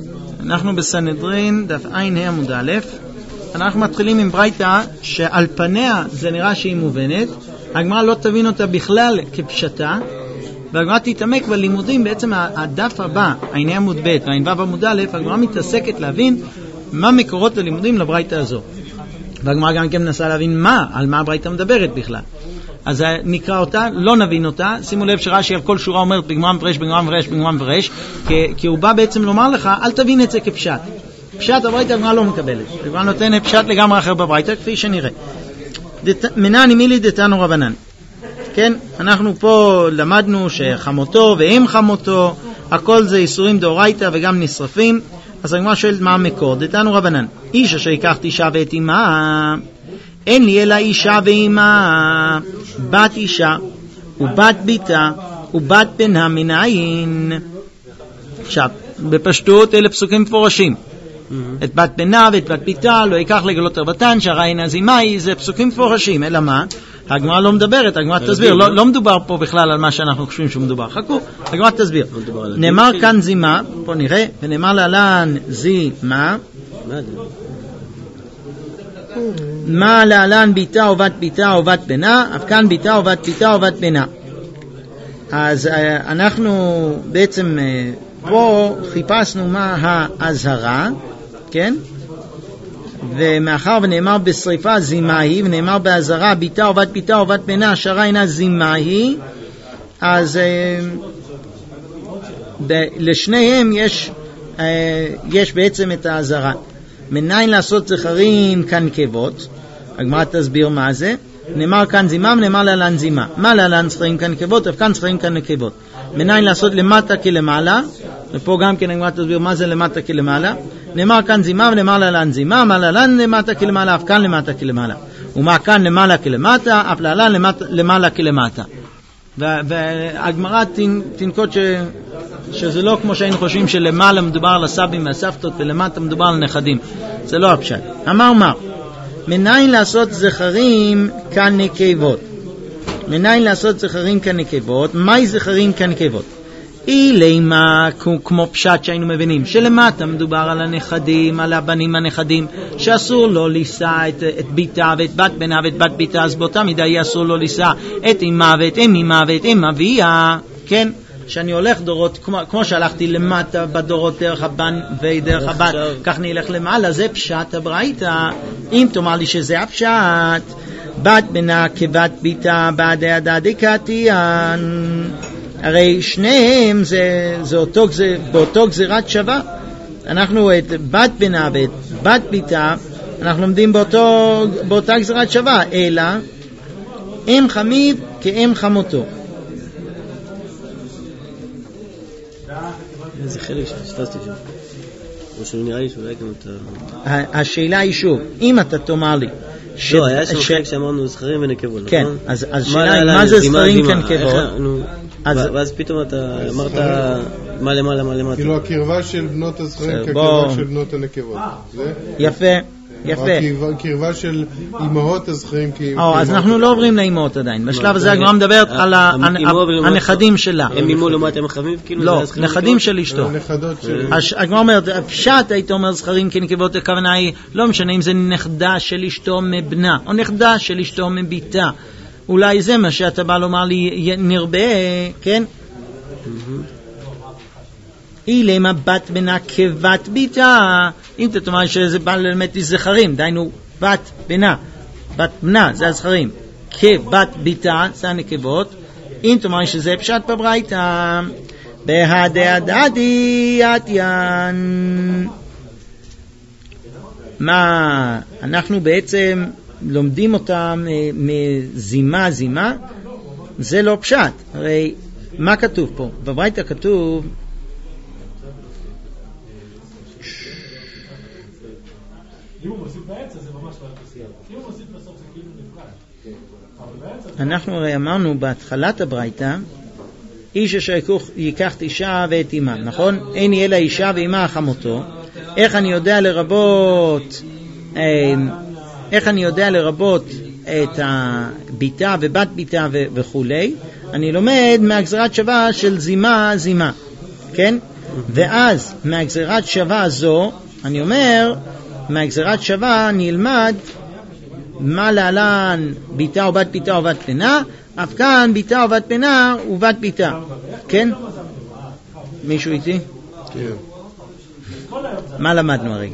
אנחנו בסנהדרין, דף עין עמוד א', אנחנו מתחילים עם ברייתא שעל פניה זה נראה שהיא מובנת, הגמרא לא תבין אותה בכלל כפשטה, והגמרא תתעמק בלימודים. בעצם הדף הבא, עין עמוד ב' ועין ו' עמוד א', הגמרא מתעסקת להבין מה מקורות הלימודים לברייתא הזו. והגמרא גם כן מנסה להבין על מה הברייתא מדברת בכלל. אז נקרא אותה, לא נבין אותה. שימו לב שרש"י על כל שורה אומרת בגמרא מפרש, בגמרא מפרש, בגמרא מפרש, כי הוא בא בעצם לומר לך, אל תבין את זה כפשט. פשט הברייתא הגמרא לא מקבלת. הגמרא נותנת פשט לגמרי אחר בברייתא, כפי שנראה. מנני מילי דתנו רבנן. כן, אנחנו פה למדנו שחמותו ואם חמותו, הכל זה איסורים דאורייתא וגם נשרפים. אז הגמרא שואלת מה המקור. דתנו רבנן, איש אשר ייקח אישה ואת אמה, אין לי אלא אישה ואימה, בת אישה ובת ביתה ובת בנה מנין. עכשיו, בפשטות אלה פסוקים מפורשים. את בת בנה ואת בת ביתה לא ייקח לגלות רבתן, שהרי אינה זימאי, זה פסוקים מפורשים. אלא מה? הגמרא לא מדברת, הגמרא תסביר. לא מדובר פה בכלל על מה שאנחנו חושבים שמדובר. חכו, הגמרא תסביר. נאמר כאן זימה, פה נראה, ונאמר להלן זימה. מה להלן ביתה או בת ביתה או בת בנה, אף כאן ביתה או בת ביתה או בת בנה. אז אנחנו בעצם פה חיפשנו מה ההזהרה, כן? ומאחר ונאמר בשריפה זימה היא, ונאמר בהזהרה ביתה או בת ביתה או בת בנה, שהרי אינה זימה היא, אז לשניהם יש בעצם את ההזהרה. מניין לעשות זכרים כנקבות, הגמרא תסביר מה זה. נאמר כאן זימה ונאמר להלן זימה. מה להלן זכרים כנקבות? אף כאן זכרים כנקבות. מניין לעשות למטה כלמעלה, ופה גם כן הגמרא תסביר מה זה למטה כלמעלה. נאמר כאן זימה ונאמר להלן זימה, מה להלן למטה כלמעלה, אף כאן למטה כלמעלה. ומה כאן למעלה כלמטה, אף להלן למעלה כלמטה. והגמרא תנקוט שזה לא כמו שהיינו חושבים שלמעלה מדובר על הסבים והסבתות ולמטה מדובר על נכדים. זה לא הפשט. אמר מניין לעשות זכרים כנקבות. מניין לעשות זכרים כנקבות. מהי זכרים כנקבות? אילימה, כמו פשט שהיינו מבינים שלמטה מדובר על הנכדים, על הבנים הנכדים, שאסור לו לישא את ביתה ואת בת בנה ואת בת ביתה, אז באותה מידה יהיה אסור לו לישא את אמא ואת אמא ואת אמא אביה. כן, שאני הולך דורות, כמו שהלכתי למטה בדורות דרך הבן ודרך הבת, כך נלך למעלה. זה פשט הברייתא. אם תאמר לי שזה הפשט, בת בנה כבת ביתה בעדי הדדי קטיין, הרי שניהם זה באותו גזירת שווה. אנחנו את בת בנה ואת בת ביתה אנחנו לומדים באותה גזירת שווה, אלא אם חמיו כאם חמותו. איזה חלק שפספסתי שם, או שנראה לי שאולי גם אתה... השאלה היא שוב, אם אתה תאמר לי לא, היה שם חלק שאמרנו זכרים ונקבות, כן, אז השאלה היא מה זה זכרים כנקבות? ואז פתאום אתה אמרת מה למעלה מה למטה, כאילו הקרבה של בנות הזכרים כקרבה של בנות הנקבות. יפה. הקרבה של אמהות הזכרים. אז אנחנו לא עוברים לאמהות עדיין. בשלב הזה הגמרא מדברת על הנכדים שלה. הם אמו לעומת הם חמים? לא, נכדים של אשתו. הגמרא אומרת, פשט היית אומר זכרים כנקבות, הכוונה היא לא משנה אם זה נכדה של אשתו מבנה או נכדה של אשתו מביתה. אולי זה מה שאתה בא לומר לי נרבה, כן? אילמה בת בנה כבת ביתה. אם אתה תאמר שזה בא ללמד זכרים, דיינו בת בנה, בת בנה זה הזכרים, כבת ביתה זה הנקבות. אם תאמר שזה פשט בברייתא, בהדעדעדי עתיין, מה אנחנו בעצם לומדים אותם מזימה, זה לא פשט. הרי מה כתוב פה? בברייתא כתוב אנחנו הרי אמרנו בהתחלת הברייתא איש אשר ייקח אישה ואת אמה, נכון? אין אלא אישה ואמה חמותו. איך אני יודע לרבות את הביתה ובת ביתה וכולי? אני לומד מהגזרת שווה של זימה, כן? ואז מהגזירת שווה הזו, אני אומר, מהגזירת שווה נלמד מה להלן ביתה או בת ביתה או בת פנה, אף כאן ביתה או בת פנה ובת ביתה. כן? מישהו איתי? כן. מה למדנו הרגע?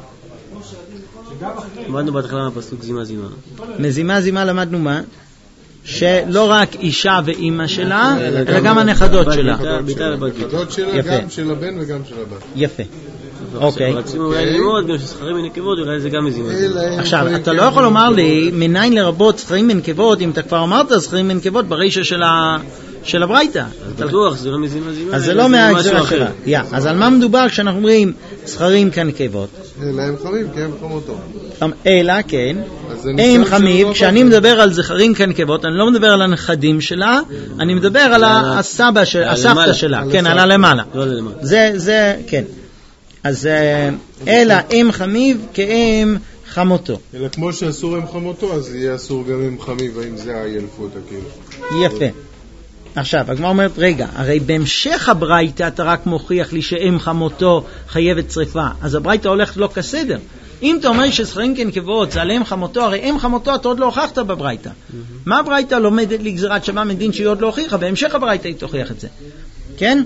למדנו בהתחלה מהפסוק זימה זימה. מזימה זימה למדנו מה? שלא רק אישה ואימא שלה, אלא גם הנכדות שלה. הנכדות שלה, גם של הבן וגם של הבת. יפה. אוקיי. רצינו אולי ללמוד גם שזכרים מנקבות, אולי זה גם מזימה זימה. עכשיו, אתה לא יכול לומר לי מניין לרבות זכרים מנקבות, אם אתה כבר אמרת זכרים מנקבות ברישה של הברייתא. אז בטוח, זה לא מזימה זימה. אז זה לא מהגזירה שלה. אז על מה מדובר כשאנחנו אומרים זכרים כנקבות? אלא הם חמים, כי הם חמותו. אלא, כן. הם חמים, כשאני מדבר על זכרים כנקבות, אני לא מדבר על הנכדים שלה, אני מדבר על הסבתא שלה. כן, על הלמעלה. זה, כן. אז אלא אם חמיב כאם חמותו. אלא כמו שאסור אם חמותו, אז יהיה אסור גם אם חמיב, האם זה הילפות הכאילו. יפה. עכשיו, הגמרא אומרת, רגע, הרי בהמשך הברייתא אתה רק מוכיח לי שאם חמותו חייבת שריפה, אז הברייתא הולכת לא כסדר. אם אתה אומר שזכרים כנקבות זה על אם חמותו, הרי אם חמותו אתה עוד לא הוכחת בברייתא. מה הברייתא לומדת לגזירת שווה מדין שהיא עוד לא הוכיחה? בהמשך הברייתא היא תוכיח את זה. כן?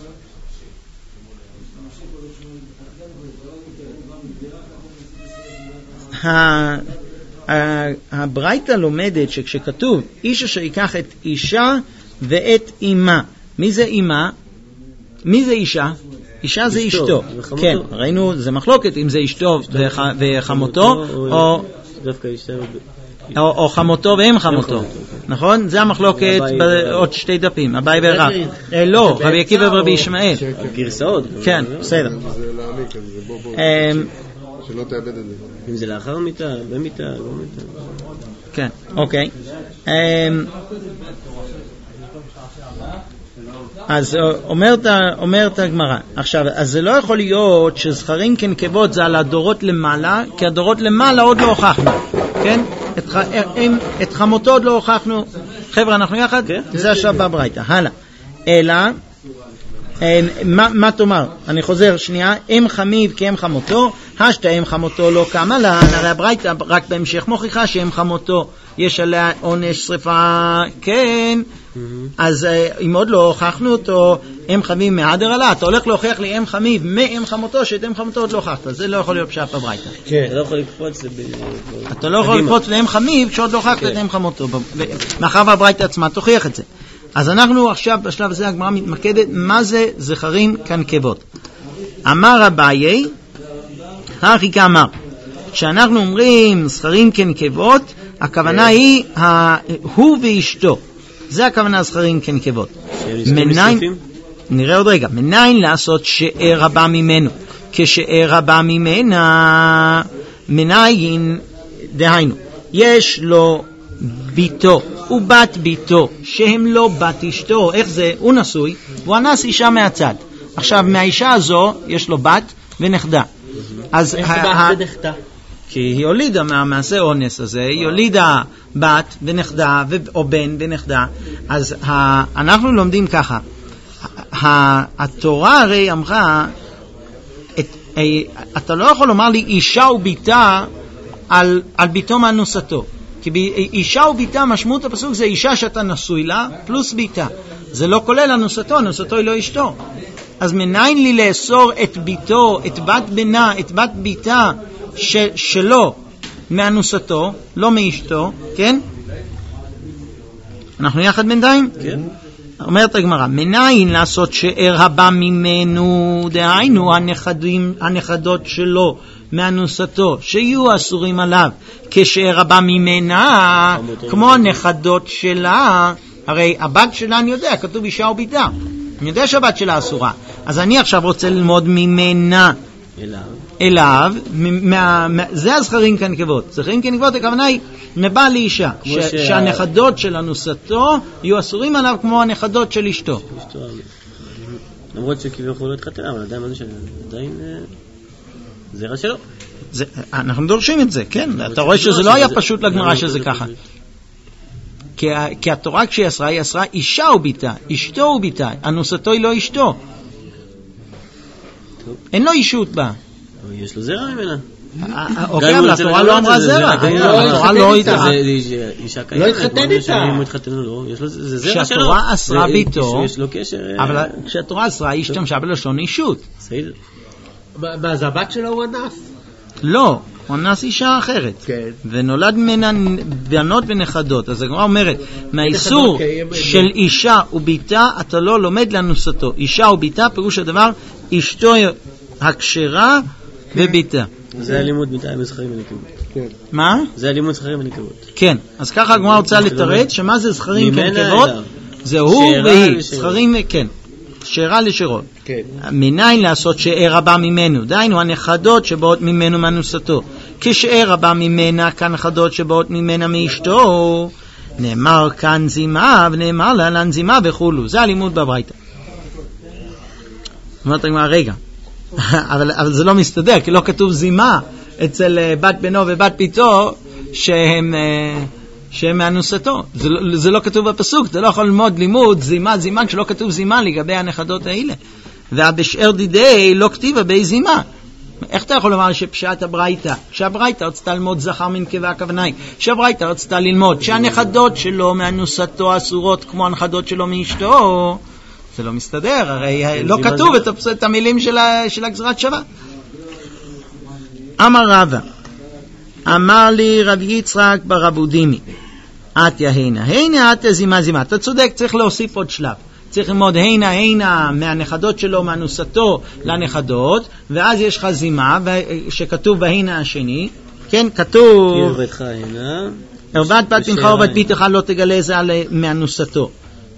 הברייתא לומדת שכשכתוב איש אשר ייקח את אישה ואת אימה, מי זה אימה? מי זה אישה? אישה זה אשתו. כן, ראינו, זה מחלוקת אם זה אשתו וחמותו דווקא אישה או חמותו ואם חמותו, נכון? זה המחלוקת בעוד 2 דפים, אביי ורב. לא, רבי עקיבא ורבי ישמעאל. גרסאות. כן, בסדר. זה להעמיק, אז זה בוא שלא תאבד את זה. אם זה לאחר מיטה, במיטה, לא מיטה. כן, אוקיי. אז אומרת הגמרא, עכשיו, אז זה לא יכול להיות שזכרים כנקבות זה על הדורות למעלה, כי הדורות למעלה עוד לא הוכחנו, כן? את חמותו עוד לא הוכחנו. חבר'ה, אנחנו יחד? זה השלב בברייתא. הלאה. אלא, מה תאמר? אני חוזר שנייה. אם חמיב כאם חמותו, השתה אם חמותו לא קמה לה, הרי הברייתא רק בהמשך מוכיחה שאם חמותו יש עליה עונש שריפה, כן. אז אם עוד לא הוכחנו אותו, אם חמיב מהדר עלה, אתה הולך להוכיח לי אם חמיב מאם חמותו, שאת אם חמותו עוד לא הוכחת. זה לא יכול להיות פשט בברייתא. כן, אתה לא יכול לקפוץ אתה לא יכול לקפוץ לאם חמיב כשעוד לא הוכחת את אם חמותו, מאחר והברייתא עצמה תוכיח את זה. אז אנחנו עכשיו בשלב הזה הגמרא מתמקדת מה זה זכרים כנקבות. אמר אביי, הכי כאמר, כשאנחנו אומרים זכרים כנקבות, הכוונה היא הוא ואשתו. זה הכוונה זכרים כנקבות. נראה עוד רגע. מניין לעשות שאר הבא ממנו כשאר הבא ממנה, מניין דהיינו יש לו ביתו ובת ביתו שהם לא בת אשתו. איך זה? הוא נשוי והוא אנס אישה מהצד. עכשיו מהאישה הזו יש לו בת ונכדה. אז איך בת ונכדה? כי היא הולידה מהמעשה אונס הזה, היא הולידה בת ונכדה או בן ונכדה. אז אנחנו לומדים ככה, התורה הרי אמרה, אתה לא יכול לומר לי אישה וביתה על ביתו מאנוסתו, כי אישה וביתה משמעות הפסוק זה אישה שאתה נשוי לה פלוס ביתה, זה לא כולל אנוסתו, אנוסתו היא לא אשתו. אז מניין לי לאסור את ביתו, את בת בנה, את בת ביתה שלו מאנוסתו, לא מאשתו, כן? אנחנו יחד בינתיים? כן. אומרת הגמרא, מניין לעשות שאר הבא ממנו, דהיינו הנכדות שלו מאנוסתו, שיהיו אסורים עליו, כשאר הבא ממנה, כמו הנכדות שלה. הרי הבת שלה אני יודע, כתוב אישה וביתה, אני יודע שהבת שלה אסורה, אז אני עכשיו רוצה ללמוד ממנה אליו, זה הזכרים כנקבות. זכרים כנקבות הכוונה היא מבעל לאישה, שהנכדות של אנוסתו יהיו אסורים עליו כמו הנכדות של אשתו. למרות שכביכול לא התחתן, אבל עדיין זרע שלו. אנחנו דורשים את זה, כן. אתה רואה שזה לא היה פשוט לגמרא שזה ככה. כי התורה כשהיא אסרה, היא אסרה אישה וביתה, אשתו וביתה, אנוסתו היא לא אשתו. אין לו אישות בה. יש לו זרע ממנה. אוקיי, אבל התורה לא אמרה זרע. התורה לא איתה. אישה קיימת. לא התחתן איתה. כשהתורה אסרה ביתו, יש לו קשר. אבל כשהתורה אסרה, היא השתמשה בלשון אישות. בסדר. אז הבת שלו הוא אנס? לא, הוא אנס אישה אחרת. כן. ונולד ממנה בנות ונכדות. אז הגמרא אומרת, מהאיסור של אישה וביתה, אתה לא לומד לאנוסתו. אישה וביתה, פירוש הדבר, אשתו הכשרה וביתה. זה הלימוד בינתיים בזכרים ונקבות. מה? זה הלימוד זכרים ונקבות. כן, אז ככה הגמרא רוצה לתרץ, שמה זה זכרים כנקבות? זה הוא והיא, זכרים, כן, שארה לשרות. מניין לעשות שאר הבא ממנו, דיינו הנכדות שבאות ממנו מאנוסתו, כשאר הבא ממנה כנכדות שבאות ממנה מאשתו, נאמר כאן זימה ונאמר להלן זימה וכולו. זה הלימוד בברייתא. אומרת הגמרא, רגע, אבל זה לא מסתדר, כי לא כתוב זימה אצל בת בנו ובת ביתו שהם מאנוסתו. זה לא כתוב בפסוק, אתה לא יכול ללמוד לימוד זימה כשלא כתוב זימה לגבי הנכדות האלה. והבשאר דידי לא כתיבה בי זימה. איך אתה יכול לומר שפשט הברייתא? שהברייתא רצתה ללמוד זכר מנקבה, הכוונה היא שהברייתא רצתה ללמוד שהנכדות שלו מאנוסתו אסורות כמו הנכדות שלו מאשתו. זה לא מסתדר, הרי לא כתוב את המילים של הגזרת שווה. אמר רבא, אמר לי רב יצחק ברבודימי, אתיה הנה אתיה זימה זימה. אתה צודק, צריך להוסיף עוד שלב. צריך ללמוד הנה מהנכדות שלו, מאנוסתו לנכדות, ואז יש לך זימה שכתוב בהנה השני, כן, כתוב קרבתך הנה, ערבת בת בנך ובת ביתך לא תגלה זה על מאנוסתו,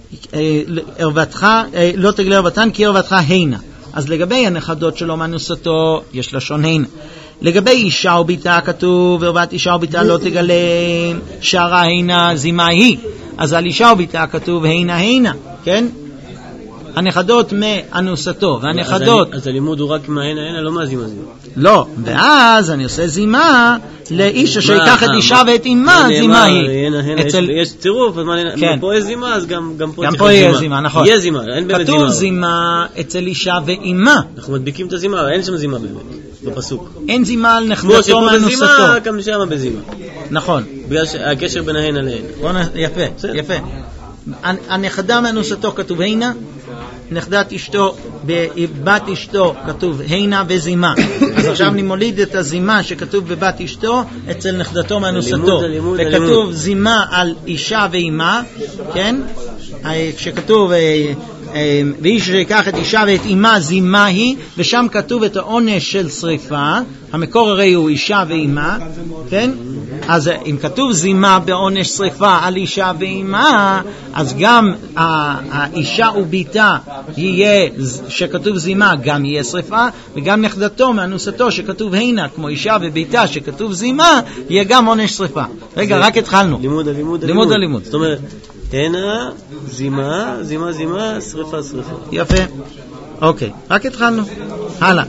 ערבתך לא תגלה ערבתן כי ערבתך הנה. אז לגבי הנכדות שלו מאנוסתו יש לשון הנה. לגבי אישה וביתה כתוב ערבת אישה וביתה לא תגלה שערה הנה זימה היא. אז על אישה וביתה כתוב הנה, כן? הנכדות מאנוסתו והנכדות. אז הלימוד הוא רק מההנה, לא מהזימה. לא, ואז אני עושה זימה לאיש אשר ייקח את אישה ואת אמה, זימה היא. יש צירוף, פה יש זימה, אז גם פה יהיה זימה, נכון. יהיה זימה, אין באמת זימה. כתוב זימה אצל אישה ואמה. אנחנו מדביקים את הזימה, אין שם זימה באמת, בפסוק. אין זימה על נכדתו מאנוסתו. גם שם בזימה. נכון. בגלל הקשר בין ההנה להנה. יפה. הנכדה מאנוסתו כתוב הנה, נכדת אשתו, בבת אשתו כתוב הנה וזימה. אז עכשיו אני מוליד את הזימה שכתוב בבת אשתו אצל נכדתו מאנוסתו, וכתוב זימה על אישה ואימה, כן? כשכתוב ואיש שיקח את אישה ואת אימה זימה היא, ושם כתוב את העונש של שריפה. המקור הרי הוא אישה ואימה, כן? אז אם כתוב זימה בעונש שריפה על אישה ואימה, אז גם האישה וביתה יהיה שכתוב זימה גם יהיה שריפה, וגם נכדתו מאנוסתו שכתוב הנה כמו אישה וביתה שכתוב זימה יהיה גם עונש שריפה. רגע, רק התחלנו. לימוד. זאת אומרת הנה, זימה, שריפה. יפה. אוקיי, רק התחלנו. הלאה.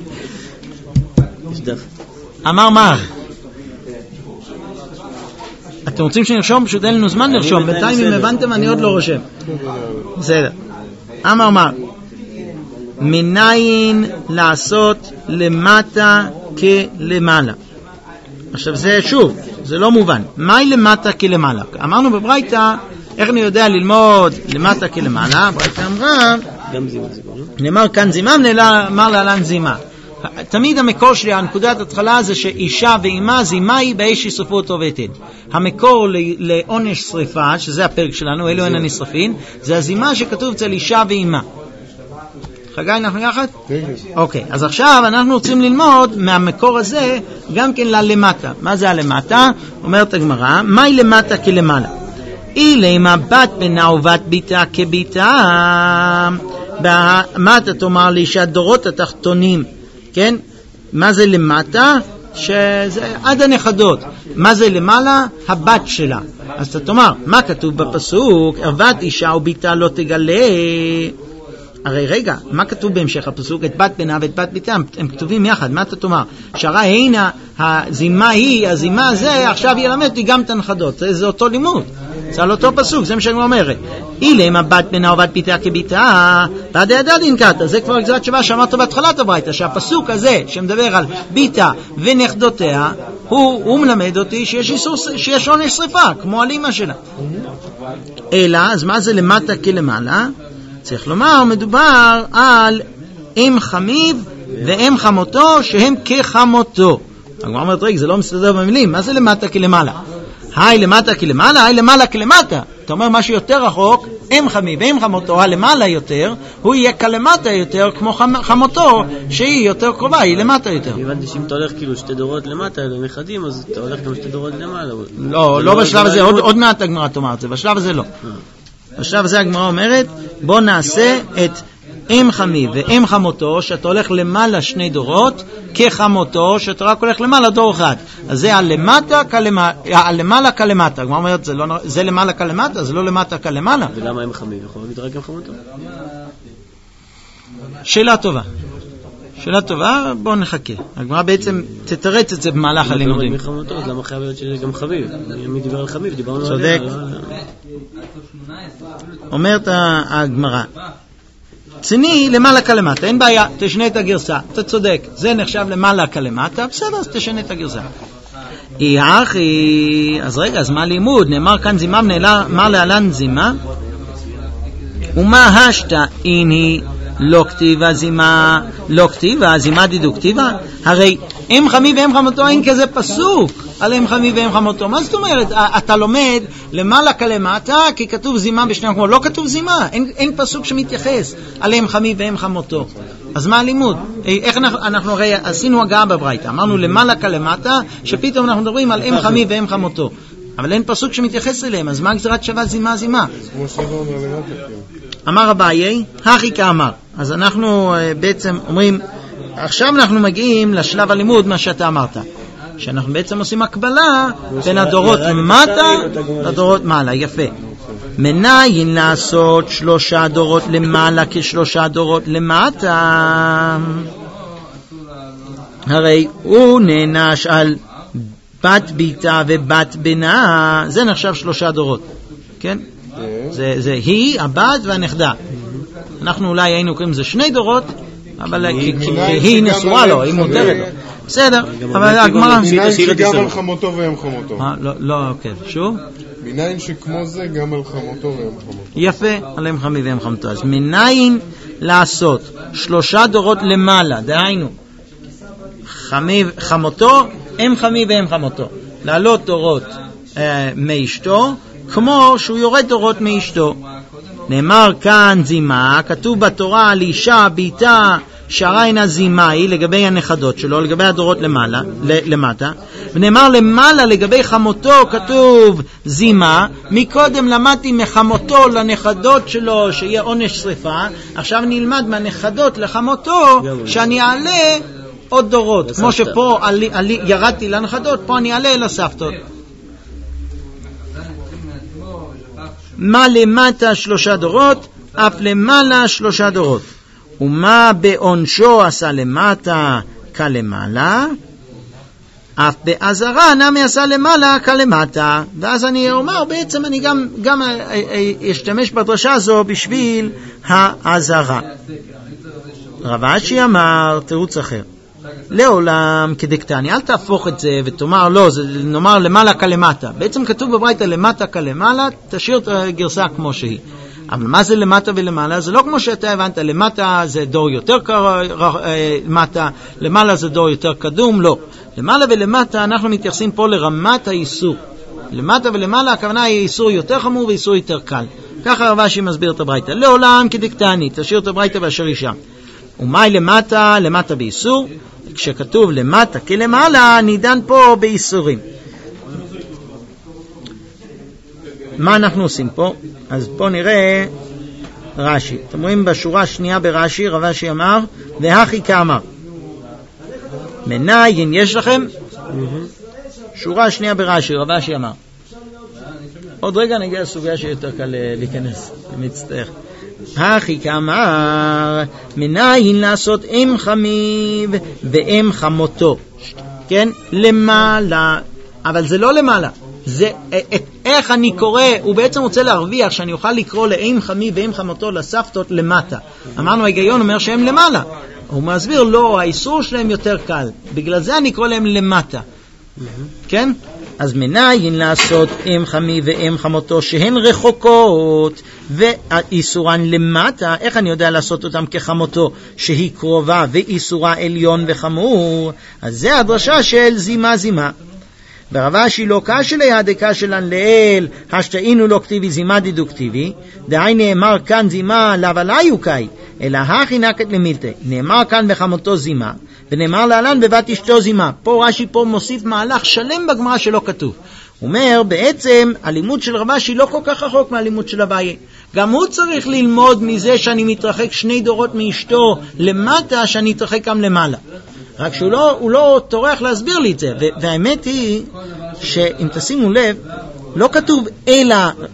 יש דף. אמר מר. אתם רוצים שנרשום? פשוט אין לנו זמן לרשום. בינתיים אם הבנתם אני עוד לא רושם. בסדר. אמר מר. מניין לעשות למטה כלמעלה. עכשיו זה שוב, זה לא מובן. מהי למטה כלמעלה? אמרנו בברייתא, איך אני יודע ללמוד למטה כלמעלה? ברייתא אמרה, נאמר כאן זימה, נאמר להלן זימה. תמיד המקור שלי, הנקודת התחלה זה שאישה ואימה, זימה היא באש ישרפו אותו ואתן. המקור לעונש שריפה, שזה הפרק שלנו, אלו הן הנשרפין, זה הזימה שכתוב אצל אישה ואימה. חגי, אנחנו יחד? אוקיי, אז עכשיו אנחנו רוצים ללמוד מהמקור הזה גם כן ללמטה. מה זה הלמטה? אומרת הגמרא, מהי למטה כלמעלה? אילמה בת בנה ובת ביתה כביתה. במטה תאמר לי שהדורות התחתונים, כן? מה זה למטה? שזה עד הנכדות. מה זה למעלה? הבת שלה. אז אתה תאמר, מה כתוב בפסוק? ערבת אישה וביתה לא תגלה. הרי רגע, מה כתוב בהמשך הפסוק? את בת בנה ואת בת ביתה, הם כתובים יחד. מה אתה תאמר? שהרה הנה, הזימה היא, הזימה הזה, עכשיו ילמד לי גם את הנכדות. זה אותו לימוד. זה על אותו פסוק, זה מה שאני אומרת. אילם הבת בנה ובת ביתה כביתה, ועד הדין קטה, זה כבר גזירת שווה שאמרת בהתחלת הברייתא, שהפסוק הזה שמדבר על ביתה ונכדותיה, הוא מלמד אותי שיש עונש שריפה, כמו על אמא שלה. אלא, אז מה זה למטה כלמעלה? צריך לומר, מדובר על אם חמיב ואם חמותו שהם כחמותו. הגמרא אומרת, רגע, זה לא מסתדר במילים, מה זה למטה כלמעלה? היי למטה כלמעלה, היי למעלה כלמטה. אתה אומר משהו יותר רחוק, אם חמיב ואם חמותו, הלמעלה יותר, הוא יהיה כלמטה יותר, כמו חמותו, שהיא יותר קרובה, היא למטה יותר. הבנתי שאם אתה הולך כאילו שתי דורות למטה, לנכדים, אז אתה הולך גם שתי דורות למעלה. לא בשלב הזה, עוד מעט הגמרא תאמר את זה, בשלב הזה לא. בשלב הזה הגמרא אומרת, בוא נעשה את אם חמיב ואם חמותו, שאתה הולך למעלה שני דורות, כחמותו, שאתה רק הולך למעלה דור אחד. אז זה הלמעלה כלמטה. הגמרא אומרת, זה למעלה כלמטה, זה לא למטה כלמעלה. ולמה אם חמיב? יכול להגיד רק אם חמותו? שאלה טובה, בואו נחכה. הגמרא בעצם תתרץ את זה במהלך הלימודים. אם חמותו, אז למה חייב להיות שזה גם חביב? מי דיבר על חמיב? דיברנו על צודק. אומרת הגמרא, צני למעלה כלמטה, אין בעיה, תשנה את הגרסה, אתה צודק, זה נחשב למעלה כלמטה, בסדר, אז תשנה את הגרסה. אז רגע, אז מה לימוד? נאמר כאן זימה, נאמר להלן זימה, ומה השתה איני לא כתיבה זימה, לא כתיבה, זימה דידוקטיבה? הרי אם חמיב ואם חמותו אין כזה פסוק על אם חמיב ואם חמותו. מה זאת אומרת? אתה לומד למעלה כלמטה כי כתוב זימה בשני מקומות, לא כתוב זימה, אין פסוק שמתייחס על אם חמיב ואם חמותו. אז מה הלימוד? איך אנחנו הרי עשינו הגעה בברייתא, אמרנו למעלה כלמטה, שפתאום אנחנו מדברים על אם חמיב ואם חמותו, אבל אין פסוק שמתייחס אליהם, אז מה גזירת שווה זימה? אמר אביי, הכי כאמר. אז אנחנו בעצם אומרים, עכשיו אנחנו מגיעים לשלב הלימוד, מה שאתה אמרת, שאנחנו בעצם עושים הקבלה בין הדורות למטה לדורות מעלה. יפה. מניין לעשות 3 דורות למעלה כ3 דורות למטה? הרי הוא נענש על בת ביתה ובת בנה, זה נחשב 3 דורות, כן? זה היא, הבת והנכדה. אנחנו אולי היינו קוראים זה 2 דורות, אבל היא נשואה לו, היא מותרת לו. בסדר, אבל הגמרא... מניין שגם על חמותו ואם חמותו. לא, כן, שוב? מניין שכמו זה גם על חמותו ואם חמותו. יפה, על אם חמיב ואם חמותו. אז מניין לעשות 3 דורות למעלה, דהיינו, חמותו, אם חמיב ואם חמותו. לעלות דורות מאשתו, כמו שהוא יורד דורות מאשתו. נאמר כאן זימה, כתוב בתורה על אישה, ביתה, שעריינה זימה היא לגבי הנכדות שלו, לגבי הדורות למטה, ונאמר למעלה לגבי חמותו כתוב זימה. מקודם למדתי מחמותו לנכדות שלו שיהיה עונש שריפה, עכשיו נלמד מהנכדות לחמותו שאני אעלה עוד דורות, כמו שפה ירדתי לנכדות, פה אני אעלה לסבתות. מה למטה 3 דורות, אף למעלה 3 דורות. ומה בעונשו עשה למטה כלמעלה, אף בעזרה נמי עשה למעלה כלמטה. ואז אני אומר, בעצם אני גם אשתמש בדרשה הזו בשביל העזרה. רב אשי אמר תירוץ אחר, לעולם כדקטני, אל תהפוך את זה ותאמר לא, זה נאמר למעלה כלמטה. בעצם כתוב בברייתא למטה כלמעלה, תשאיר את הגרסה כמו שהיא. אבל מה זה למטה ולמעלה? זה לא כמו שאתה הבנת, למטה זה דור יותר מטה, למעלה זה דור יותר קדום, לא. למעלה ולמטה אנחנו מתייחסים פה לרמת האיסור. למטה ולמעלה הכוונה היא איסור יותר חמור ואיסור יותר קל. ככה רב אשי מסביר את הברייתא. לעולם כדקטני, תשאיר את הברייתא באשר היא שם. ומאי למטה? למטה באיסור. כשכתוב למטה כלמעלה, נידן פה באיסורים. מה אנחנו עושים פה? אז פה נראה רש"י. אתם רואים בשורה השנייה ברש"י, רב אשי אמר, והכי כאמר. מניין יש לכם? שורה השנייה ברש"י, רב אשי אמר. עוד רגע נגיע לסוגיה שיותר קל להיכנס, אני מצטער. הכי כאמר, מניין לעשות אם חמיב ואם חמותו, כן? למעלה, אבל זה לא למעלה, זה איך אני קורא, הוא בעצם רוצה להרוויח שאני אוכל לקרוא לאם חמי ואם חמותו לסבתות למטה. אמרנו, ההיגיון אומר שהם למעלה. הוא מסביר, לא, האיסור שלהם יותר קל. בגלל זה אני קורא להם למטה. כן? אז מנין לעשות אם חמי ואם חמותו שהן רחוקות ואיסורן למטה, איך אני יודע לעשות אותם כחמותו שהיא קרובה ואיסורה עליון וחמור? אז זה הדרשה של זימה זימה. ברבשי לא קשלי הדקשלן לאל השתאינו לא כתיבי זימה דדוקטיבי, דהי נאמר כאן זימה לבלה יוקאי, אלא הכי נקת למילתה. נאמר כאן בחמותו זימה ונאמר להלן בבת אשתו זימה. פה רש"י פה מוסיף מהלך שלם בגמרא שלא כתוב. הוא אומר בעצם הלימוד של רבשי לא כל כך רחוק מהלימוד של אביי. גם הוא צריך ללמוד מזה שאני מתרחק 2 דורות מאשתו למטה, שאני אתרחק גם למעלה. רק שהוא לא טורח להסביר לי את זה. והאמת היא שאם תשימו לב, לא כתוב אלא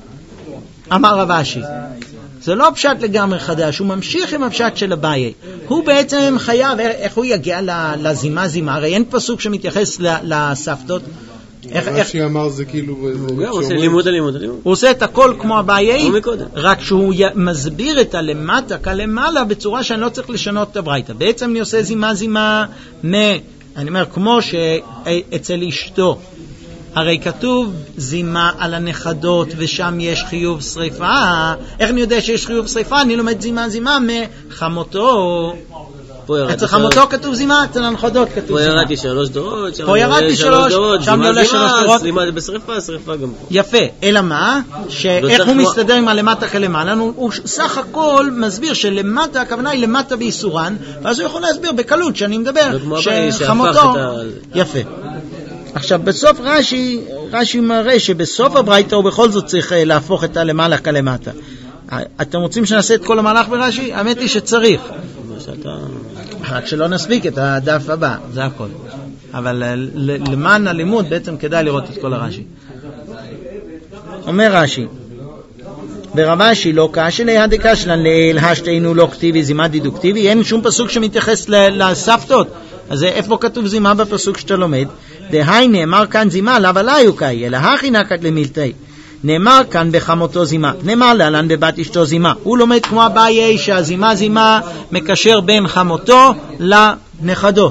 אמר רבשי. זה לא פשט לגמרי חדש, הוא ממשיך עם הפשט של אביי. הוא בעצם חייב, איך הוא יגיע לזימה זימה? הרי אין פסוק שמתייחס לסבתות. רש"י אמר זה כאילו... הוא עושה לימוד. הוא עושה את הכל כמו אביי, רק שהוא מסביר את הלמטה כלמעלה בצורה שאני לא צריך לשנות את הברייתא. בעצם אני עושה זימה אני אומר, כמו שאצל אשתו, הרי כתוב זימה על הנכדות ושם יש חיוב שריפה. איך אני יודע שיש חיוב שריפה? אני לומד זימה מחמותו. אצל חמותו כתוב זימה, אצל הנכדות כתוב זימה. פה ירדתי 3 דורות, פה ירדתי 3 דורות, שם לא עולה 3 דורות. זימה בשריפה, שריפה גם פה. יפה, אלא מה? שאיך הוא מסתדר עם הלמטה כלמעלה? הוא סך הכל מסביר שלמטה, הכוונה היא למטה באיסורן, ואז הוא יכול להסביר בקלות שאני מדבר שחמותו... יפה. עכשיו בסוף רש"י מראה שבסוף הברייתא הוא בכל זאת צריך להפוך את הלמעלה כלמטה. אתם רוצים שנעשה את כל המהלך ברש"י? האמת היא שצריך. רק שלא נספיק את הדף הבא, זה הכל. אבל למען הלימוד בעצם כדאי לראות את כל הרש"י. אומר רש"י, ברבשי לא קשלי הדקשלן לאל השתאינו לא כתיבי זימה דדוקטיבי, אין שום פסוק שמתייחס לסבתות. אז איפה כתוב זימה בפסוק שאתה לומד? דהי נאמר כאן זימה לבלה יוקאי, אלא הכי נקת למילתי. נאמר כאן בחמותו זימה, נאמר להלן בבת אשתו זימה. הוא לומד כמו אביי שהזימה זימה מקשר בין חמותו לנכדות.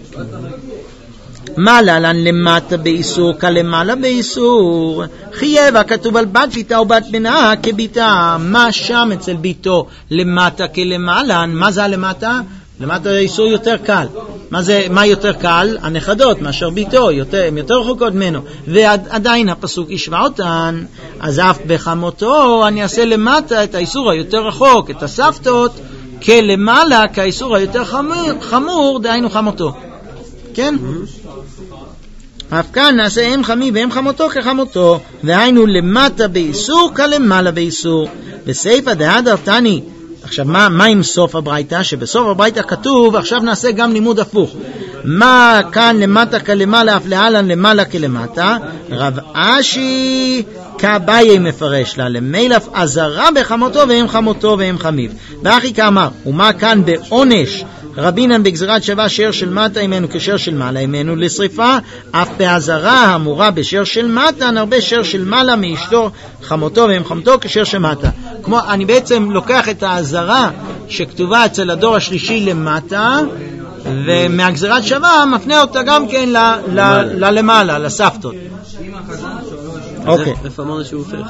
מה להלן למטה באיסור כלמעלה באיסור? חייב הכתוב על בת ביתה או בת בנה כביתה. מה שם אצל ביתו למטה כלמעלה? מה זה הלמטה? למטה האיסור יותר קל. מה יותר קל? הנכדות, מאשר ביתו, הם יותר רחוקות ממנו. ועדיין הפסוק ישווה אותן, אז אף בחמותו אני אעשה למטה את האיסור היותר רחוק, את הסבתות, כלמעלה, כאיסור היותר חמור, דהיינו חמותו. כן? אף כאן נעשה אם חמי ואם חמותו כחמותו, דהיינו למטה באיסור כלמעלה באיסור. בסייפא דהדר תני. עכשיו מה עם סוף הברייתא? שבסוף הברייתא כתוב, עכשיו נעשה גם לימוד הפוך. מה כאן למטה כלמעלה אף להלן למעלה כלמטה? רב אשי כאביי מפרש לה למילף עזרה בחמותו ואם חמותו ואם חמיו. ואחי כאמר, ומה כאן בעונש רבינן בגזירת שווה שר של מטה אימנו כשיר של מעלה אימנו לשריפה, אף בעזרה המורה בשיר של מטה נרבה שיר של מעלה מאשתו חמותו ואם חמותו כשיר של מטה. כמו אני בעצם לוקח את העזרה שכתובה אצל הדור השלישי למטה, ומהגזירת שווה מפנה אותה גם כן למעלה, לסבתות. אוקיי. איפה אמרנו שהוא הופך?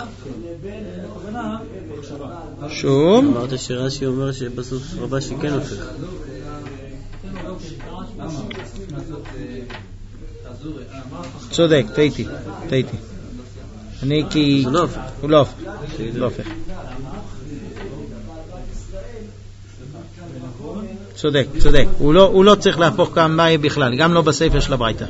שום? אמרת שרש"י אומר שבסוף רבשי כן הופך. צודק, טעיתי. אני כי... הוא לא הופך. צודק. הוא לא צריך להפוך כאן בכלל, גם לא בספר של הברייתא.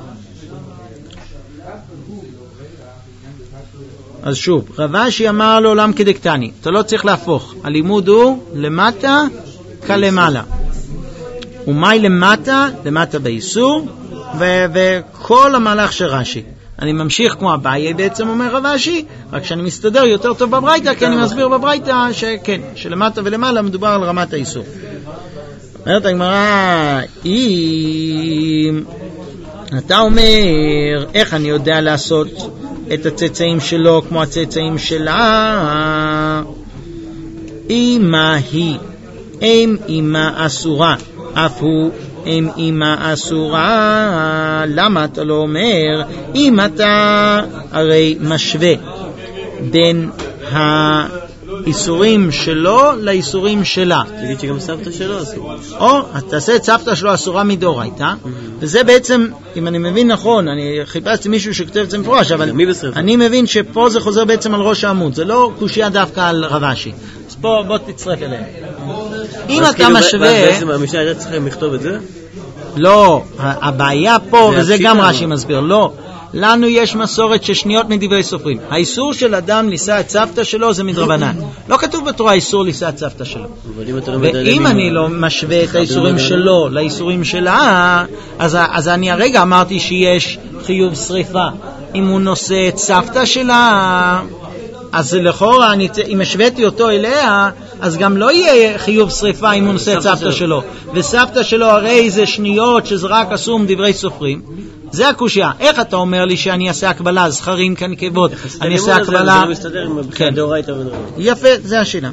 אז שוב, רבשי אמר לעולם כדקטני, אתה לא צריך להפוך. הלימוד הוא למטה כלמעלה. ומאי למטה? למטה באיסור, וכל המהלך של רש"י. אני ממשיך כמו אביי בעצם אומר רבשי, רק שאני מסתדר יותר טוב בברייתא, כי אני מסביר בברייתא שכן, שלמטה ולמעלה מדובר על רמת האיסור. אומרת הגמרא, אם אתה אומר איך אני יודע לעשות את הצאצאים שלו כמו הצאצאים שלה. אמא היא אם אמא אסורה, אף הוא אם אמא אסורה. למה אתה לא אומר אם אתה הרי משווה בין האיסורים שלו לאיסורים שלה? תגיד שגם סבתא שלו אסורה. או תעשה את סבתא שלו אסורה מדאורייתא, וזה בעצם, אם אני מבין נכון, אני חיפשתי מישהו שכתב את זה מפורש, אבל אני מבין שפה זה חוזר בעצם על ראש העמוד, זה לא קושיה דווקא על רב אשי. אז בוא תצטרף אליהם. אם אתה משווה... בעצם המשנה הייתה צריכים לכתוב את זה? לא, הבעיה פה, וזה גם רש"י מסביר, לא. לנו יש מסורת ששניות מדברי סופרים. האיסור של אדם לישא את סבתא שלו זה מדרבנן. לא כתוב בתורה איסור לישא את סבתא שלו. ואם אני לא משווה את האיסורים שלו לאיסורים שלה, אז אני הרגע אמרתי שיש חיוב שריפה. אם הוא נושא את סבתא שלה, אז לכאורה, אם השוויתי אותו אליה, אז גם לא יהיה חיוב שריפה אם הוא נושא את סבתא שלו. וסבתא שלו הרי זה שניות שזה רק אסור מדברי סופרים. זה הקושיה. איך אתה אומר לי שאני אעשה הקבלה, זכרים כנקבות, אני אעשה הקבלה... זה לא מסתדר עם דאורייתא ודאורייתא. יפה, זה השאלה.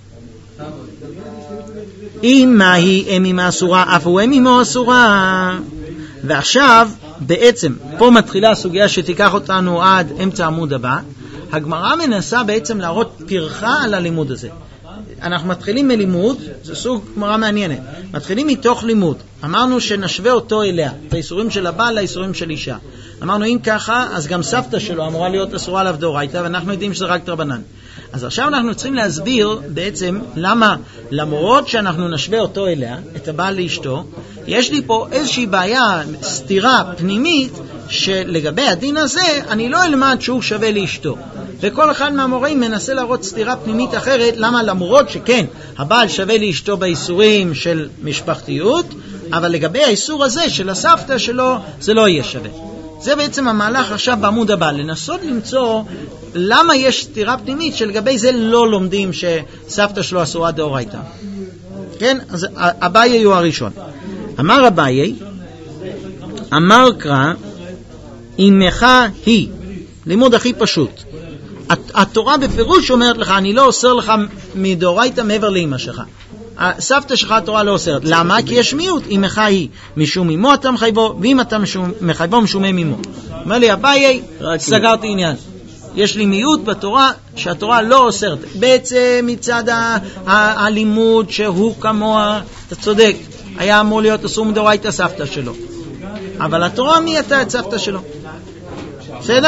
אמא היא אמא אסורה, אף הוא אמא אסורה. ועכשיו, בעצם, פה מתחילה הסוגיה שתיקח אותנו עד אמצע עמוד הבא. הגמרא מנסה בעצם להראות פרחה על הלימוד הזה. אנחנו מתחילים מלימוד, זה סוג גמרא מעניינת. מתחילים מתוך לימוד. אמרנו שנשווה אותו אליה, את האיסורים של הבעל לאיסורים של אישה. אמרנו אם ככה, אז גם סבתא שלו אמורה להיות אסורה עליו דאורייתא, ואנחנו יודעים שזה רק דרבנן. אז עכשיו אנחנו צריכים להסביר בעצם למה, למרות שאנחנו נשווה אותו אליה, את הבעל לאשתו, יש לי פה איזושהי בעיה, סתירה פנימית, שלגבי הדין הזה אני לא אלמד שהוא שווה לאשתו. וכל אחד מהמורים מנסה להראות סתירה פנימית אחרת, למה למרות שכן, הבעל שווה לאשתו באיסורים של משפחתיות, אבל לגבי האיסור הזה של הסבתא שלו, זה לא יהיה שווה. זה בעצם המהלך עכשיו בעמוד הבא, לנסות למצוא למה יש סתירה פנימית שלגבי זה לא לומדים שסבתא שלו אסורה דאורייתא. כן? אז אביי הוא הראשון. אמר אביי, אמר קרא, אמך היא, לימוד הכי פשוט. התורה בפירוש אומרת לך, אני לא אוסר לך מדאורייתא מעבר לאמא שלך. סבתא שלך התורה לא אוסרת. למה? כי יש מיעוט. אמך היא משום אמו אתה מחייבו, ואם אתה מחייבו משום אמו. אומר לי, אביי, סגרתי עניין. יש לי מיעוט בתורה שהתורה לא אוסרת. בעצם מצד הלימוד שהוא כמוה, אתה צודק, היה אמור להיות אסור מדאורייתא סבתא שלו. אבל התורה מי אתה את סבתא שלו? בסדר?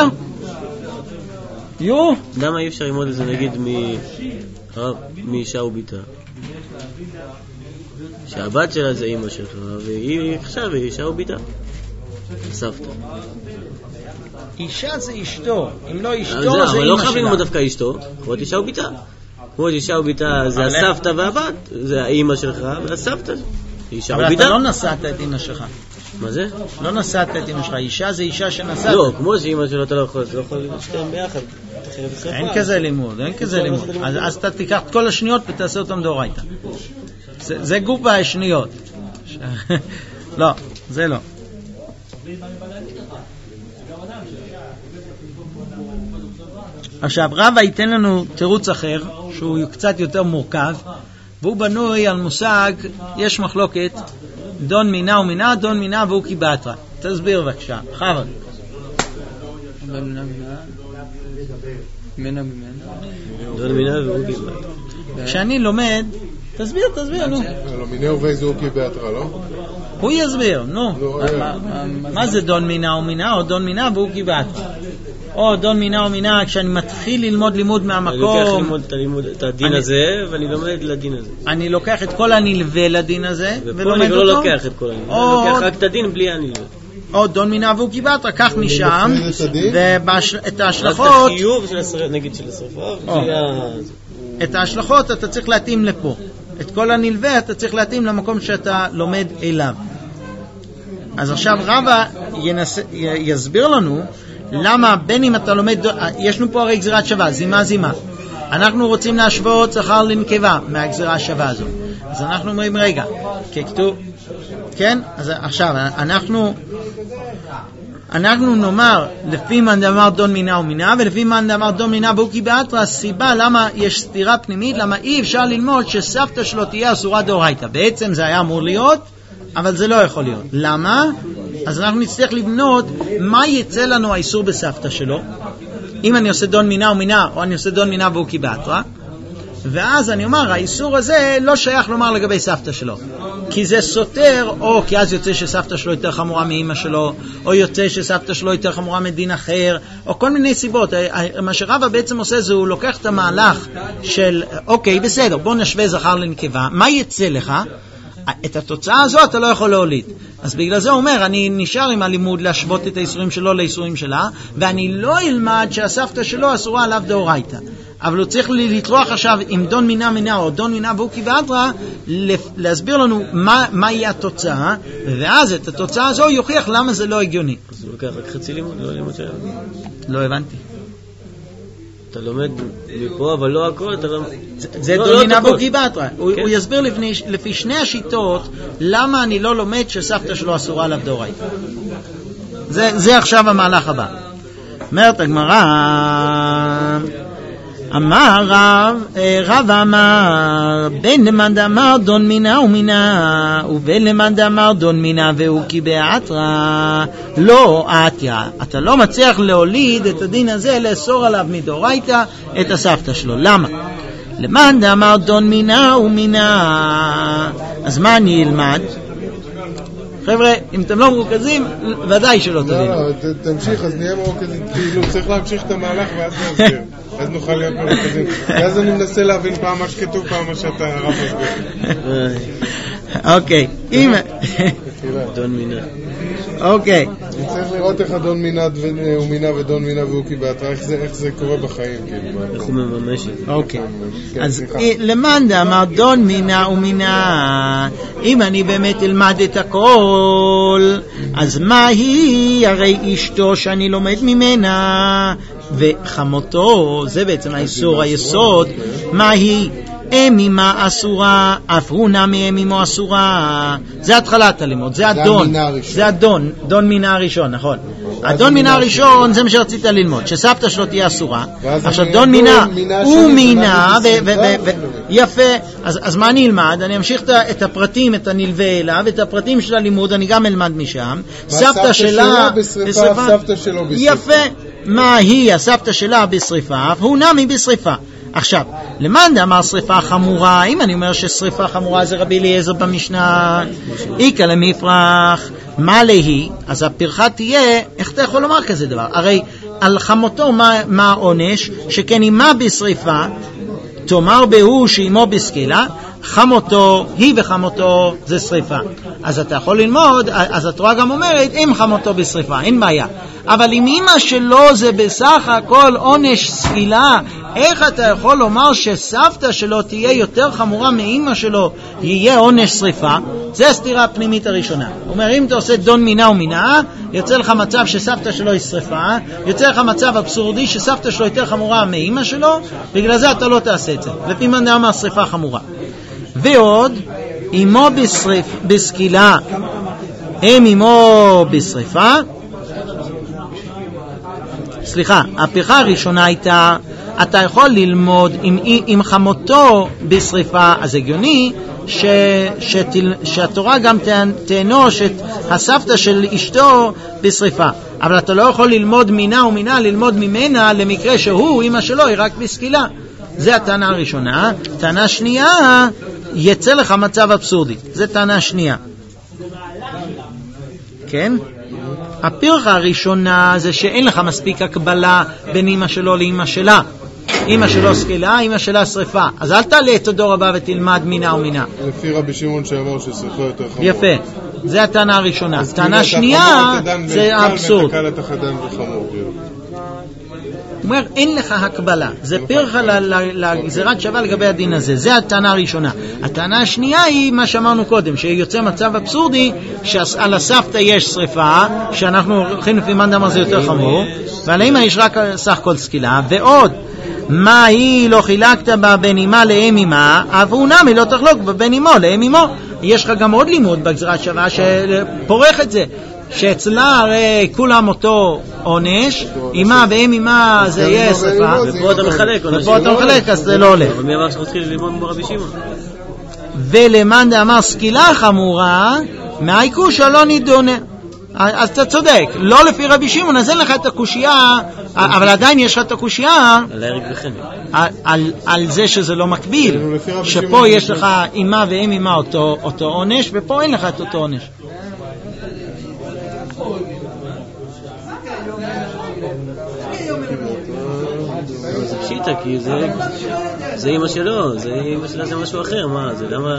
למה אי אפשר ללמוד את זה נגיד מאישה וביתה? שהבת שלה זה אמא שלך, והיא עכשיו היא אישה וביתה. סבתא. אישה זה אשתו, אם לא אשתו זה אמא שלה. אבל לא חייבים ללמוד דווקא אשתו, כמו את אישה וביתה. כמו את אישה וביתה זה הסבתא והבת, זה האמא שלך והסבתא. אבל אתה לא נסעת את אמא שלך. מה זה? לא נסעת את אמא שלך, אישה זה אישה שנסעת. לא, כמו שאמא שלו אתה לא יכול לשתיהם ביחד. אין כזה לימוד, אין כזה לימוד. אז אתה תיקח את כל השניות ותעשה אותם דאורייתא. זה גוף השניות. לא, זה לא. עכשיו, רבא ייתן לנו תירוץ אחר, שהוא קצת יותר מורכב, והוא בנוי על מושג, יש מחלוקת, דון מינה ומינה, דון מינה והוא קיבטרה. תסביר בבקשה, חבר. דון מינה והוא קיבטרה. כשאני לומד, תסביר, נו. לא, מינה ואיזו קיבטרה, לא? הוא יסביר, נו. מה זה דון מינה ומינה, או דון מינה והוא קיבטרה? או דון מינה ומינה, כשאני מתחיל ללמוד לימוד מהמקום. אני לוקח ללמוד את הדין הזה, ואני לומד לדין הזה. אני לוקח את כל הנלווה לדין הזה, ופה אני לא לוקח את כל הנלווה. אני לוקח רק את הדין בלי הנלווה. או דון מינה והוא קיבטרה, קח משם, ואת ההשלכות... את החיוב נגיד של השרפה, את ההשלכות אתה צריך להתאים לפה. את כל הנלווה אתה צריך להתאים למקום שאתה לומד אליו. אז עכשיו רבא יסביר לנו למה בין אם אתה לומד, ישנו פה הרי גזירת שווה, זימה. אנחנו רוצים להשוות שכר לנקבה מהגזירה השווה הזו. אז אנחנו אומרים רגע, ככתוב, כן? אז עכשיו אנחנו אנחנו נאמר לפי מאן דאמר דון מינה ומינה, ולפי מאן דאמר דון מינה ואוקי באתרא, הסיבה למה יש סתירה פנימית, למה אי אפשר ללמוד שסבתא שלו תהיה אסורה דאורייתא. בעצם זה היה אמור להיות, אבל זה לא יכול להיות. למה? אז אנחנו נצטרך לבנות מה יצא לנו האיסור בסבתא שלו, אם אני עושה דון מינה ומינה, או אני עושה דון מינה ואוקי באתרא, ואז אני אומר, האיסור הזה לא שייך לומר לגבי סבתא שלו, כי זה סותר, או כי אז יוצא שסבתא שלו יותר חמורה מאמא שלו, או יוצא שסבתא שלו יותר חמורה מדין אחר, או כל מיני סיבות. מה שרבא בעצם עושה זה, הוא לוקח את המהלך של, אוקיי, בסדר, בוא נשווה זכר לנקבה, מה יצא לך? את התוצאה הזו אתה לא יכול להוליד. אז בגלל זה הוא אומר, אני נשאר עם הלימוד להשוות את האיסורים שלו לאיסורים שלה, ואני לא אלמד שהסבתא שלו אסורה עליו דאורייתא. אבל הוא צריך לטרוח עכשיו עם דון מינה מינה או דון מינה ואוקי באתרא, להסביר לנו מה יהיה התוצאה, ואז את התוצאה הזו יוכיח למה זה לא הגיוני. אז הוא לוקח רק חצי לימוד, לא לימוד שלנו. לא הבנתי. אתה לומד מפה, אבל לא הכל, אתה לא... זה דון מינה ואוקי באתרא. הוא יסביר לפי שני השיטות למה אני לא לומד שסבתא שלו אסורה עליו דאורייתא. זה עכשיו המהלך הבא. אומרת הגמרא, אמר רב אמר בין למאן דאמר דון מינה ומינה ובין למאן דאמר דון מינה ואוקי באתרא לא עתיה. אתה לא מצליח להוליד את הדין הזה, לאסור עליו מדאורייתא את הסבתא שלו. למה? למאן דאמר דון מינה ומינה, אז מה אני אלמד? חבר'ה, אם אתם לא מרוכזים, ודאי שלא תבינו. לא, תמשיך, אז נהיה מרוכזים. כאילו, צריך להמשיך את המהלך ואז להסביר. אז נוכל להיות מרוכזים. ואז אני מנסה להבין פעם מה שכתוב, פעם מה שאתה רב מסביר. אוקיי. דון מינה. אוקיי. אני צריך לראות איך הדון מינה ומינה ודון מינה ואוקי באתרא, איך זה קורה בחיים. איך הוא מממש. אוקיי. אז למאן דאמר דון מינה ומינה, אם אני באמת אלמד את הכל, אז מה היא? הרי אשתו שאני לומד ממנה, וחמותו, זה בעצם האיסור היסוד, מה היא? אמימה אסורה, אף הוא נמי אמימו אסורה. זה התחלת הלימוד, זה הדון, זה הדון, דון מינה הראשון, נכון. הדון מינה הראשון זה מה שרצית ללמוד, שסבתא שלו תהיה אסורה. עכשיו דון מינה הוא מינה, יפה. אז מה אני אלמד? אני אמשיך את הפרטים, את הנלווה אליו, את הפרטים של הלימוד אני גם אלמד משם. סבתא שלה בשריפה, סבתא שלו בשריפה. יפה. מה היא? הסבתא שלה בשריפה, והוא נמי בשריפה. עכשיו, למאן דאמר שריפה חמורה, אם אני אומר ששריפה חמורה זה רבי אליעזר במשנה, איקא למפרח, מה להי? אז הפרחה תהיה, איך אתה יכול לומר כזה דבר? הרי על חמותו מה העונש? שכן אמה בשריפה, תאמר בהוא שאמו בסקילה, חמותו, היא וחמותו זה שריפה. אז אתה יכול ללמוד, אז התורה גם אומרת, אם חמותו בשריפה, אין בעיה. אבל אם אמא שלו זה בסך הכל עונש סקילה, איך אתה יכול לומר שסבתא שלו תהיה יותר חמורה מאמא שלו, יהיה עונש שריפה? זה הסתירה הפנימית הראשונה. הוא אומר, אם אתה עושה דון מינה ומינה, יוצא לך מצב שסבתא שלו היא שריפה, יוצא לך מצב אבסורדי שסבתא שלו יותר חמורה מאמא שלו, בגלל זה אתה לא תעשה את זה. לפי מאן דאמר שריפה חמורה. ועוד, אמו בסקילה, אמו בשריפה, סליחה, הפרחה הראשונה הייתה, אתה יכול ללמוד עם חמותו בשריפה, אז הגיוני שהתורה גם תאנוש את הסבתא של אשתו בשריפה, אבל אתה לא יכול ללמוד מינה ומינה, ללמוד ממנה למקרה שהוא, אמא שלו, היא רק בסקילה. זה הטענה הראשונה. טענה שנייה, יצא לך מצב אבסורדי. זה טענה שנייה. כן? הפרחה הראשונה זה שאין לך מספיק הקבלה בין אמא שלו לאמא שלה. אמא שלו סקילה, אמא שלה שריפה. אז אל תעלה את הדור הבא ותלמד מינה ומינה. לפי רבי שמעון שאמר ששריפה יותר חמורה. יפה. זה הטענה הראשונה. טענה שנייה זה האבסורד. מתקל את החדן וחמור. הוא אומר, אין לך הקבלה. זה פרחה לגזירת שווה לגבי הדין הזה. זה הטענה הראשונה. הטענה השנייה היא מה שאמרנו קודם, שיוצא מצב אבסורדי, שעל הסבתא יש שריפה, שאנחנו הולכים לפי מאן דאמר זה יותר חמור, ועל האמא יש רק סך כל סקילה, ועוד, מה היא לא חילקת בה בין אמה לאם אמה, אף הוא נמי לא תחלוק בה בין אמו לאם אמו. יש לך גם עוד לימוד בגזירת שווה שפורך את זה. שאצלה הרי כולם אותו עונש, אמא ואם אמא זה יהיה שריפה, ופה אתה מחלק, ופה אתה מחלק, אז זה לא הולך. אבל מי אמר שתתחיל ללמוד ברבי שמעון? ולמאן דאמר סקילה חמורה, מהעיקושה לא נידונה. אז אתה צודק, לא לפי רבי שמעון, אז אין לך את הקושייה, אבל עדיין יש לך את הקושייה על ההרג וחנק. על זה שזה לא מקביל, שפה יש לך אמא ואם אמא אותו עונש, ופה אין לך את אותו עונש. זה פשיטה, כי זה אמא שלו, זה אמא שלה, זה משהו אחר, מה, זה למה...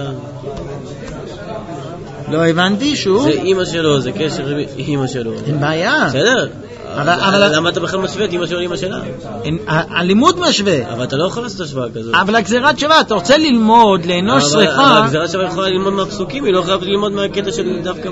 לא הבנתי שוב. זה אמא שלו, זה קשר אמא שלו. אין בעיה. בסדר. אבל למה אתה בכלל משווה את אמא שלו לאמא שלה? הלימוד משווה. אבל אתה לא יכול לעשות השוואה כזאת. אבל הגזירת שווה, אתה רוצה ללמוד, לאנוש שריפה. אבל הגזירת שווה יכולה ללמוד מהפסוקים, היא לא יכולה ללמוד מהקטע של דווקא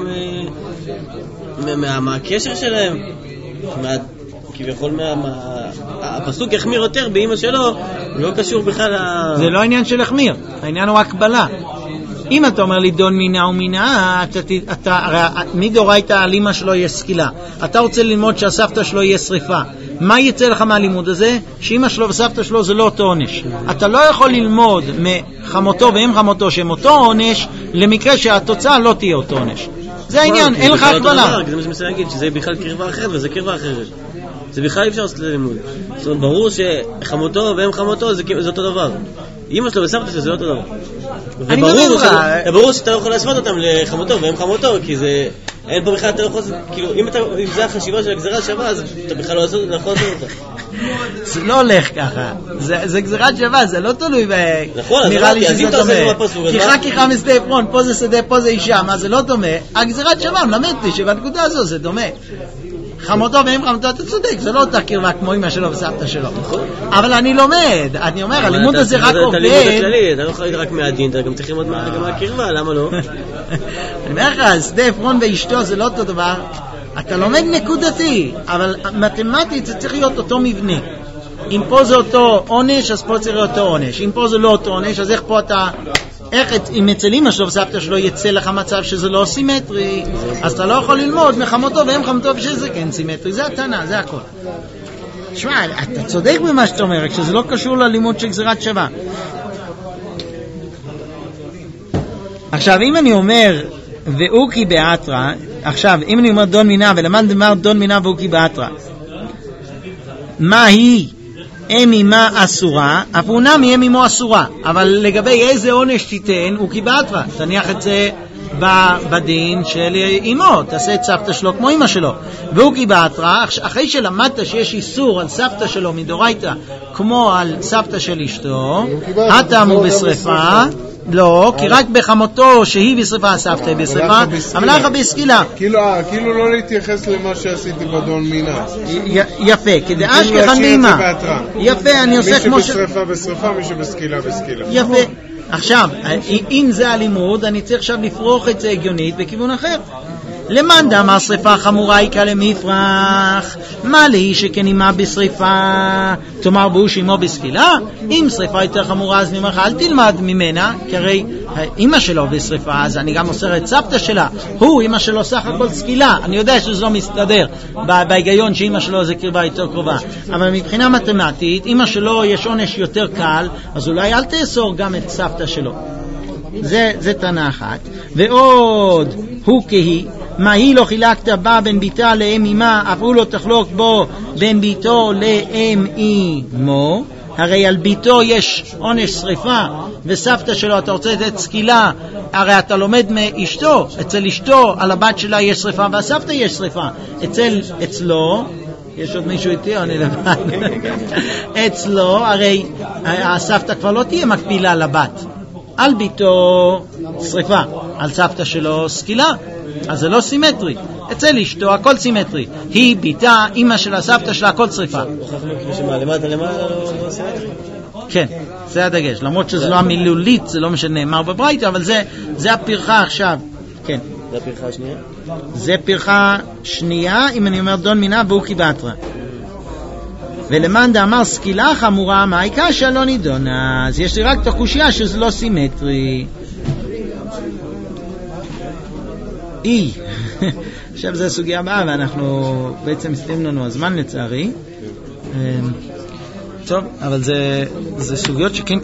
מהקשר שלהם. כביכול הפסוק יחמיר יותר באמא שלו, לא קשור בכלל זה לא העניין של החמיר, העניין הוא הקבלה. אם אתה אומר לי דון מינה ומינה, הרי מדאורייתא על אמא שלו יש סקילה. אתה רוצה ללמוד שהסבתא שלו יהיה שריפה. מה יצא לך מהלימוד הזה? שאמא שלו וסבתא שלו זה לא אותו עונש. אתה לא יכול ללמוד מחמותו ואם חמותו שהם אותו עונש, למקרה שהתוצאה לא תהיה אותו עונש. זה העניין, אין לך הקבלה. זה מה שמנסה להגיד, שזה בכלל קרבה אחרת וזה קרבה אחרת. זה בכלל אפשר לעשות ללימוד. זאת אומרת, ברור שחמותו ואם חמותו זה אותו דבר. אמא שלו וסבתא שלו זה לא אותו דבר. וברור שאתה לא יכול להשוות אותם לחמותו והם חמותו, כי זה... אין פה בכלל, אתה לא יכול... כאילו, אם זה החשיבה של הגזירת שווה, אז אתה בכלל לא יכול לעשות אותה. זה לא הולך ככה. זה גזירת שווה, זה לא תלוי ב... נכון, אז אם אתה עושה את הפסוק... כיחה משדה עפרון, פה זה שדה, פה זה אישה, מה זה לא דומה? הגזירת שווה, מלמד לי שבנקודה הזו זה דומה. חמותו ואם חמותו, אתה צודק, זה לא אותה קרבה כמו אמא שלו וסבתא שלו. אבל אני לומד, אני אומר, הלימוד הזה רק עובד... אתה לימוד הכללי, אתה לא יכול להגיד רק מהדין, אתה גם צריך ללמוד גם מהקרבה, למה לא? אני אומר לך, שדה עפרון ואשתו זה לא אותו דבר, אתה לומד נקודתי, אבל מתמטית זה צריך להיות אותו מבנה. אם פה זה אותו עונש, אז פה צריך להיות אותו עונש. אם פה זה לא אותו עונש, אז איך פה אתה... אם אצל אמא שלו וסבתא שלו יצא לך מצב שזה לא סימטרי, אז אתה לא יכול ללמוד מחמותו והם חמותו ושזה כן סימטרי. זה הטענה, זה הכל. שמע, אתה צודק במה שאתה אומר, כשזה לא קשור ללימוד של גזירת שווה. עכשיו, אם אני אומר ואוקי באתרא, עכשיו, אם אני אומר דון מינה ולמד דבר דון מינה ואוקי באתרא, מה היא? אם אמה אסורה, הפעונה מי אם אמו אסורה, אבל לגבי איזה עונש תיתן, הוא קיבטרה, תניח את זה בדין של אמו, תעשה את סבתא שלו כמו אמא שלו, והוא קיבטרה, אחרי שלמדת שיש איסור על סבתא שלו מדאורייתא, כמו על סבתא של אשתו, הטעם הוא בשריפה, לא, כי רק בחמותו שהיא בשריפה, הסבתא היא בשריפה, אבל לך בסקילה. כאילו לא להתייחס למה שעשיתי בדון מינה. יפה, כדאש כחן באמא. יפה, אני עושה כמו מי שבשריפה בשריפה, מי שבסקילה בסקילה. יפה. עכשיו, אם זה הלימוד, אני צריך עכשיו לפרוח את זה הגיונית בכיוון אחר. למאן דאמר שריפה חמורה היא כלמפרח, מה לי שכן אמה בשריפה, תאמר בו שאמו בסקילה? אם שריפה יותר חמורה אז אני אומר לך אל תלמד ממנה, כי הרי אמא שלו בשריפה, אז אני גם מוסר את סבתא שלה, הוא אמא שלו סך הכל סקילה, אני יודע שזה לא מסתדר בהיגיון שאמא שלו זה קרבה יותר קרובה, אבל מבחינה מתמטית אמא שלו יש עונש יותר קל, אז אולי אל תאסור גם את סבתא שלו. זה טענה אחת. ועוד הוא כהי, מה היא לא חילקת בה בין ביתה לאם אמה, אף הוא לא תחלוק בו בין ביתו לאם אמו, הרי על ביתו יש עונש שריפה, וסבתא שלו אתה רוצה לתת סקילה, הרי אתה לומד מאשתו, אצל אשתו על הבת שלה יש שריפה והסבתא יש שריפה, אצלו יש עוד מישהו איתי או אני לבד? אצלו הרי הסבתא כבר לא תהיה מקבילה לבת, על ביתו שריפה, על סבתא שלו סקילה, אז זה לא סימטרי. אצל אשתו הכל סימטרי, היא ביתה, אמא שלה, סבתא שלה, הכל שריפה. למטה לא סימטרי? כן, זה הדגש, למרות שזה לא המילולית, זה לא מה שנאמר בברייתא, אבל זה הפרחה עכשיו. כן. זה הפרחה השנייה? זה פרחה שנייה, אם אני אומר דון מינה והוא קיבטרה. ולמאן דאמר סקילה חמורה, מה העיקר שלא נידונה? אז יש לי רק את הקושיה שזה לא סימטרי. עכשיו זו הסוגיה הבאה, ואנחנו בעצם מסתיים לנו הזמן לצערי. טוב, אבל זה סוגיות שכן